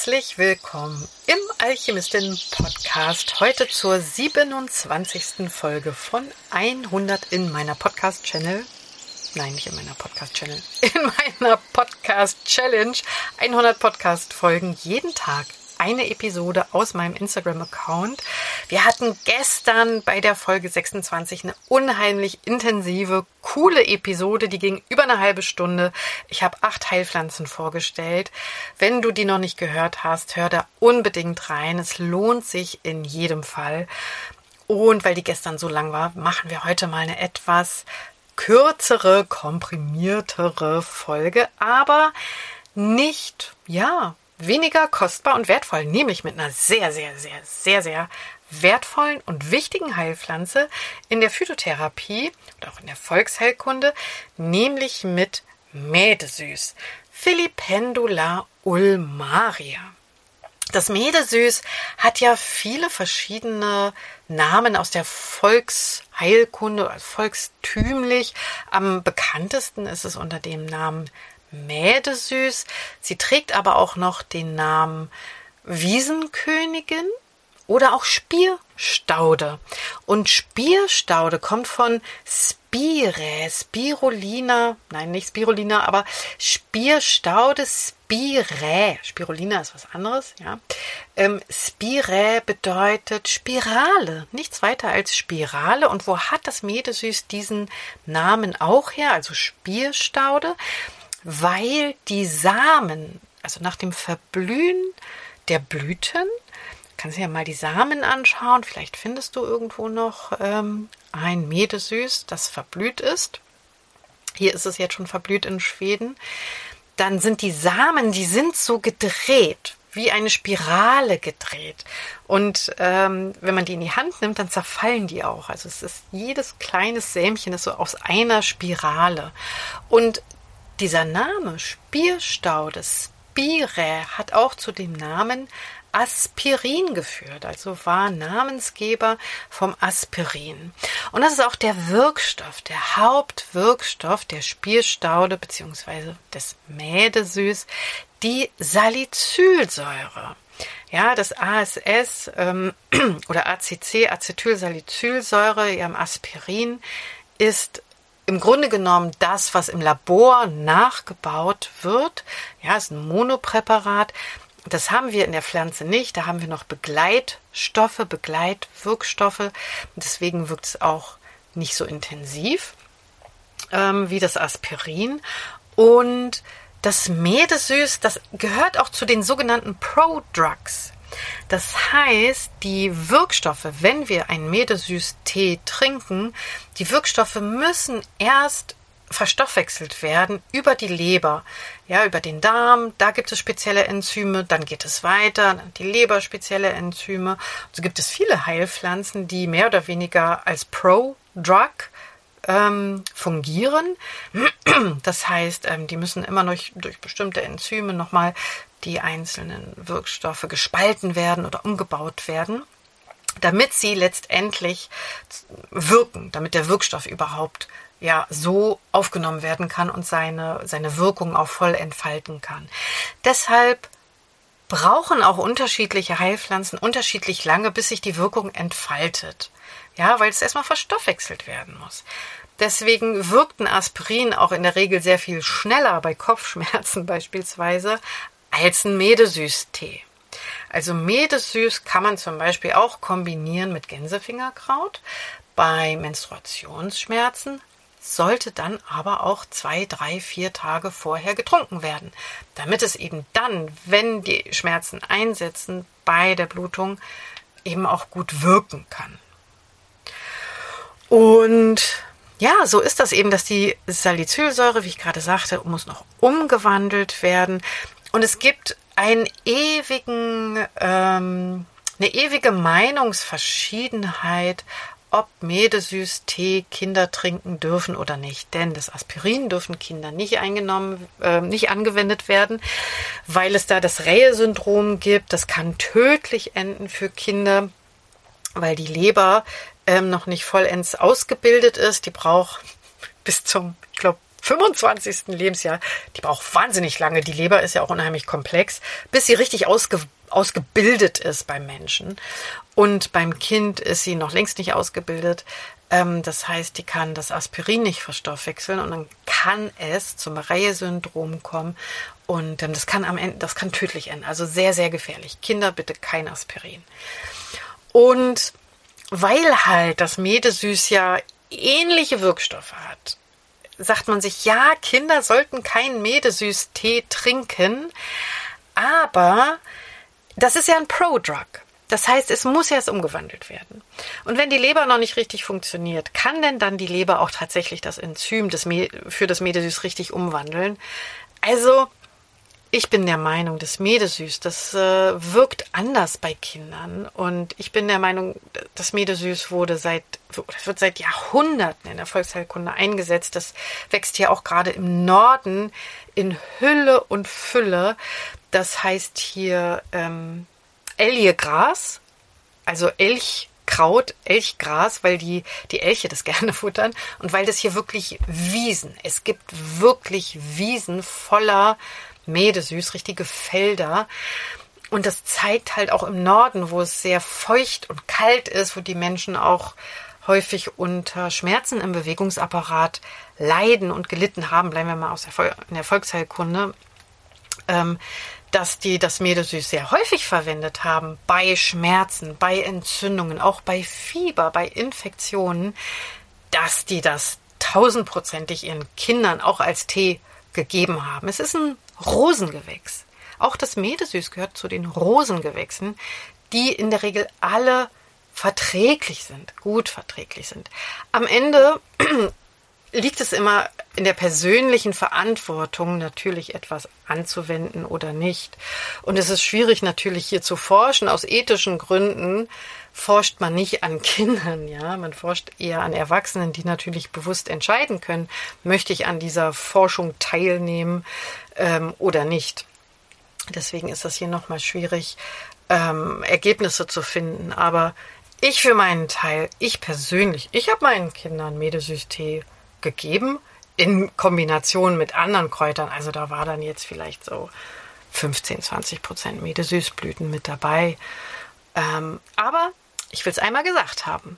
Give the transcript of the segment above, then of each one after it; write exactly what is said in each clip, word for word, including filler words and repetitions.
Herzlich willkommen im Alchemistin-Podcast. Heute zur siebenundzwanzigsten Folge von hundert in meiner Podcast-Channel. Nein, nicht in meiner Podcast-Channel. In meiner Podcast-Challenge. hundert Podcast-Folgen jeden Tag. Eine Episode aus meinem Instagram-Account. Wir hatten gestern bei der Folge sechsundzwanzig eine unheimlich intensive, coole Episode. Die ging über eine halbe Stunde. Ich habe acht Heilpflanzen vorgestellt. Wenn du die noch nicht gehört hast, hör da unbedingt rein. Es lohnt sich in jedem Fall. Und weil die gestern so lang war, machen wir heute mal eine etwas kürzere, komprimiertere Folge. Aber nicht, ja... weniger kostbar und wertvoll, nämlich mit einer sehr, sehr, sehr, sehr, sehr wertvollen und wichtigen Heilpflanze in der Phytotherapie und auch in der Volksheilkunde, nämlich mit Mädesüß, Filipendula ulmaria. Das Mädesüß hat ja viele verschiedene Namen aus der Volksheilkunde, also volkstümlich. Am bekanntesten ist es unter dem Namen Mädesüß. Sie trägt aber auch noch den Namen Wiesenkönigin oder auch Spierstaude. Und Spierstaude kommt von Spirae, Spirulina, nein, nicht Spirulina, aber Spierstaude, Spirae. Spirulina ist was anderes, ja. Ähm, Spirae bedeutet Spirale, nichts weiter als Spirale. Und wo hat das Mädesüß diesen Namen auch her, also Spierstaude? Weil die Samen, also nach dem Verblühen der Blüten, kannst du ja mal die Samen anschauen, vielleicht findest du irgendwo noch ähm, ein Mädesüß, das verblüht ist. Hier ist es jetzt schon verblüht in Schweden. Dann sind die Samen, die sind so gedreht, wie eine Spirale gedreht. Und ähm, wenn man die in die Hand nimmt, dann zerfallen die auch. Also es ist jedes kleines Sämchen ist so aus einer Spirale. Und dieser Name Spierstaude, Spirae, hat auch zu dem Namen Aspirin geführt, also war Namensgeber vom Aspirin. Und das ist auch der Wirkstoff, der Hauptwirkstoff der Spierstaude bzw. des Mädesüß, die Salicylsäure. Ja, das A S S ähm, oder A C C, Acetylsalicylsäure, ja, im Aspirin, ist im Grunde genommen das, was im Labor nachgebaut wird. Ja, ist ein Monopräparat. Das haben wir in der Pflanze nicht. Da haben wir noch Begleitstoffe, Begleitwirkstoffe. Deswegen wirkt es auch nicht so intensiv ähm, wie das Aspirin. Und das Mädesüß, das gehört auch zu den sogenannten Prodrugs. Das heißt, die Wirkstoffe, wenn wir einen Mädesüß-Tee trinken, die Wirkstoffe müssen erst verstoffwechselt werden über die Leber, ja, über den Darm, da gibt es spezielle Enzyme, dann geht es weiter, dann die Leber spezielle Enzyme. So gibt es viele Heilpflanzen, die mehr oder weniger als Pro-Drug ähm, fungieren. Das heißt, ähm, die müssen immer noch durch bestimmte Enzyme nochmal die einzelnen Wirkstoffe gespalten werden oder umgebaut werden, damit sie letztendlich wirken, damit der Wirkstoff überhaupt ja so aufgenommen werden kann und seine, seine Wirkung auch voll entfalten kann. Deshalb brauchen auch unterschiedliche Heilpflanzen unterschiedlich lange, bis sich die Wirkung entfaltet. Ja, weil es erstmal verstoffwechselt werden muss. Deswegen wirkt ein Aspirin auch in der Regel sehr viel schneller bei Kopfschmerzen beispielsweise als ein Mädesüß-Tee. Also Mädesüß kann man zum Beispiel auch kombinieren mit Gänsefingerkraut. Bei Menstruationsschmerzen sollte dann aber auch zwei, drei, vier Tage vorher getrunken werden, damit es eben dann, wenn die Schmerzen einsetzen bei der Blutung, eben auch gut wirken kann. Und ja, so ist das eben, dass die Salicylsäure, wie ich gerade sagte, muss noch umgewandelt werden. Und es gibt einen ewigen, ähm, eine ewige Meinungsverschiedenheit, ob Mädesüß-Tee Kinder trinken dürfen oder nicht. Denn das Aspirin dürfen Kinder nicht eingenommen, äh, nicht angewendet werden, weil es da das Rehe-Syndrom gibt. Das kann tödlich enden für Kinder, weil die Leber ähm, noch nicht vollends ausgebildet ist. Die braucht bis zum, ich glaube, fünfundzwanzigsten Lebensjahr, die braucht wahnsinnig lange, die Leber ist ja auch unheimlich komplex, bis sie richtig ausge, ausgebildet ist beim Menschen. Und beim Kind ist sie noch längst nicht ausgebildet. Ähm, das heißt, die kann das Aspirin nicht verstoffwechseln und dann kann es zum Reye's-Syndrom kommen. Und ähm, das kann am Ende, das kann tödlich enden, also sehr, sehr gefährlich. Kinder, bitte kein Aspirin. Und weil halt das Medesüß ja ähnliche Wirkstoffe hat, sagt man sich, ja, Kinder sollten keinen Medesüß-Tee trinken, aber das ist ja ein Pro-Drug. Das heißt, es muss erst umgewandelt werden. Und wenn die Leber noch nicht richtig funktioniert, kann denn dann die Leber auch tatsächlich das Enzym des Me- für das Medesüß richtig umwandeln? Also, ich bin der Meinung, das Medesüß, das äh, wirkt anders bei Kindern. Und ich bin der Meinung, das Medesüß wurde seit, das wird seit Jahrhunderten in der Volksheilkunde eingesetzt. Das wächst hier auch gerade im Norden in Hülle und Fülle. Das heißt hier ähm, Elchgras, also Elchkraut, Elchgras, weil die, die Elche das gerne futtern und weil das hier wirklich Wiesen, es gibt wirklich Wiesen voller Medesüß, richtige Felder. Und das zeigt halt auch im Norden, wo es sehr feucht und kalt ist, wo die Menschen auch häufig unter Schmerzen im Bewegungsapparat leiden und gelitten haben, bleiben wir mal aus der Vol- in der Volksheilkunde, ähm, dass die das Medesüß sehr häufig verwendet haben bei Schmerzen, bei Entzündungen, auch bei Fieber, bei Infektionen, dass die das tausendprozentig ihren Kindern auch als Tee gegeben haben. Es ist ein Rosengewächs. Auch das Medesüß gehört zu den Rosengewächsen, die in der Regel alle verträglich sind, gut verträglich sind. Am Ende liegt es immer in der persönlichen Verantwortung, natürlich etwas anzuwenden oder nicht. Und es ist schwierig natürlich hier zu forschen. Aus ethischen Gründen forscht man nicht an Kindern, ja. Man forscht eher an Erwachsenen, die natürlich bewusst entscheiden können, möchte ich an dieser Forschung teilnehmen ähm, oder nicht. Deswegen ist das hier nochmal schwierig, ähm, Ergebnisse zu finden. Aber ich für meinen Teil, ich persönlich, ich habe meinen Kindern Medesüß-Tee gegeben, in Kombination mit anderen Kräutern. Also da war dann jetzt vielleicht so fünfzehn, zwanzig Prozent Medesüßblüten mit dabei. Ähm, aber ich will es einmal gesagt haben.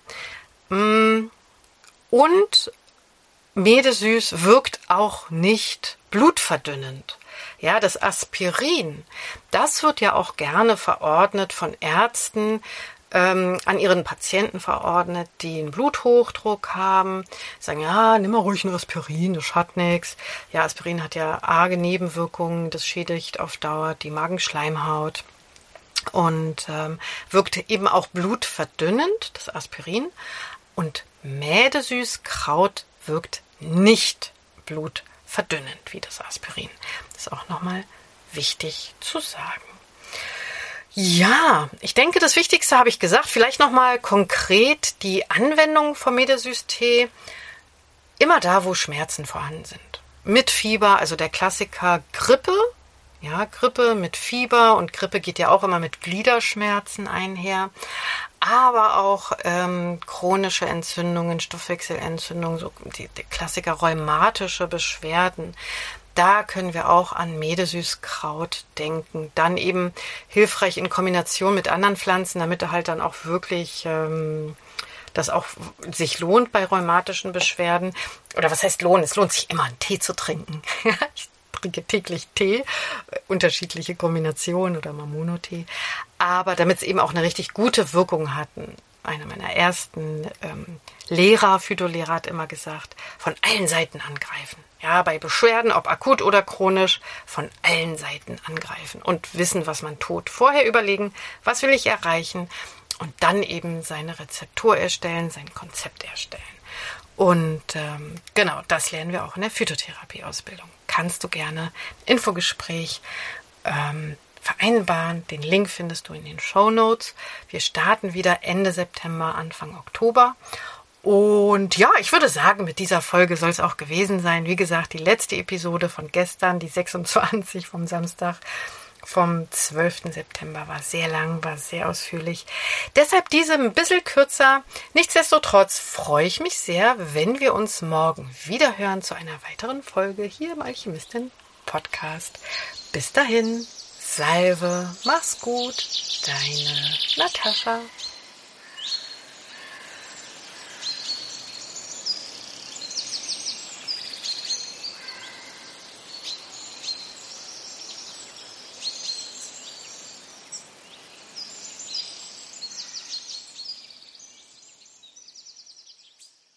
Und Medesüß wirkt auch nicht blutverdünnend. Ja, das Aspirin, das wird ja auch gerne verordnet von Ärzten, ähm, an ihren Patienten verordnet, die einen Bluthochdruck haben, sagen, ja, nimm mal ruhig ein Aspirin, das schadet nichts. Ja, Aspirin hat ja arge Nebenwirkungen, das schädigt auf Dauer die Magenschleimhaut und ähm, wirkt eben auch blutverdünnend, das Aspirin. Und Mädesüßkraut wirkt nicht blutverdünnend wie das Aspirin. Das ist auch nochmal wichtig zu sagen. Ja, ich denke, das Wichtigste habe ich gesagt. Vielleicht nochmal konkret die Anwendung vom Medesüß-Tee. Immer da, wo Schmerzen vorhanden sind. Mit Fieber, also der Klassiker Grippe. Ja, Grippe mit Fieber und Grippe geht ja auch immer mit Gliederschmerzen einher. Aber auch ähm, chronische Entzündungen, Stoffwechselentzündungen, so die, die Klassiker rheumatische Beschwerden. Da können wir auch an Medesüßkraut denken. Dann eben hilfreich in Kombination mit anderen Pflanzen, damit halt dann auch wirklich ähm, das auch sich lohnt bei rheumatischen Beschwerden. Oder was heißt lohnen? Es lohnt sich immer, einen Tee zu trinken. Ich trinke täglich Tee, unterschiedliche Kombinationen oder mal Monotee. Aber damit es eben auch eine richtig gute Wirkung hatten. Einer meiner ersten ähm, Lehrer, Phytolehrer, hat immer gesagt, von allen Seiten angreifen. Ja, bei Beschwerden, ob akut oder chronisch, von allen Seiten angreifen und wissen, was man tut. Vorher überlegen, was will ich erreichen und dann eben seine Rezeptur erstellen, sein Konzept erstellen. Und ähm, genau, das lernen wir auch in der Phytotherapie-Ausbildung. Kannst du gerne Infogespräch ähm, vereinbaren. Den Link findest du in den Shownotes. Wir starten wieder Ende September, Anfang Oktober. Und ja, ich würde sagen, mit dieser Folge soll es auch gewesen sein. Wie gesagt, die letzte Episode von gestern, die sechsundzwanzig vom Samstag. vom zwölften September. War sehr lang, war sehr ausführlich. Deshalb diese ein bisschen kürzer. Nichtsdestotrotz freue ich mich sehr, wenn wir uns morgen wieder hören zu einer weiteren Folge hier im Alchemistin Podcast. Bis dahin, Salve, mach's gut, deine Natascha.